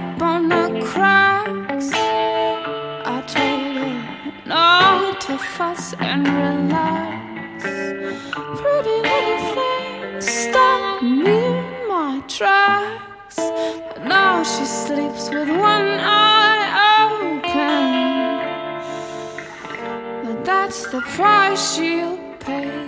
slip on the cracks. I told her not to fuss and relax. Pretty little thing stopped me in my tracks. But now she sleeps with one eye open. But that's the price she'll pay.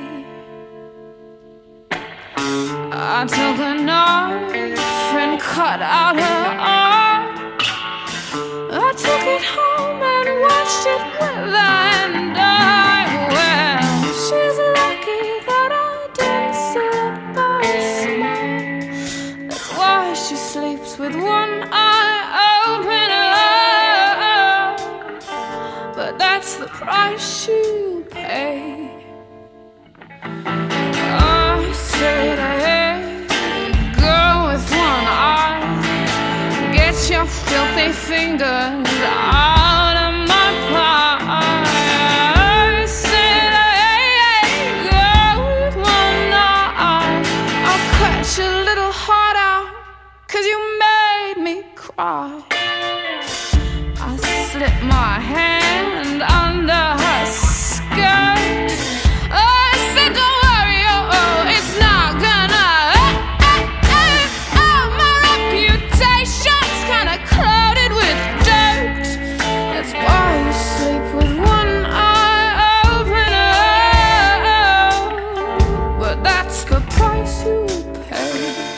I took a knife and cut out her arm. I took it home and watched it wither and die. Well, she's lucky that I didn't slip or smile. That's why she sleeps with one eye open. But that's the price she'll pay. I said, hey, girl with one eye, get your filthy fingers out of my pie. I said, hey, girl with one eye, I'll cut your little heart out, 'cause you made me cry. I slipped my hand under her skirt. I said, don't worry, oh, it's not gonna my reputation's kinda clouded with dirt. That's why you sleep with one eye open. But that's the price you pay.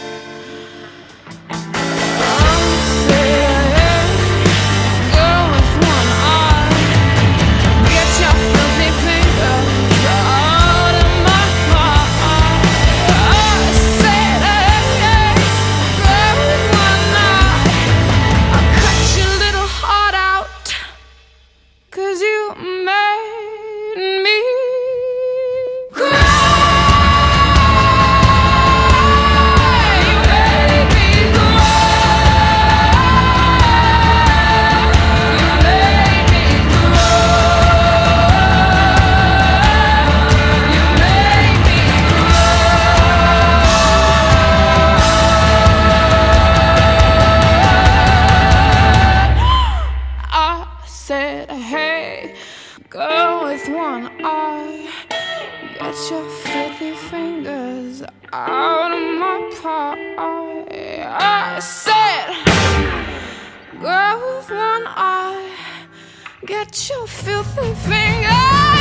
I said, hey, girl with one eye, get your filthy fingers out of my pie. I said, hey, girl with one eye, I'll cut your little heart out, 'cause you made me cry. You made me cry. You made me cry. You made me cry. I said, hey, girl with one eye, get your filthy fingers out of my pie. I said, girl with one eye, get your filthy fingers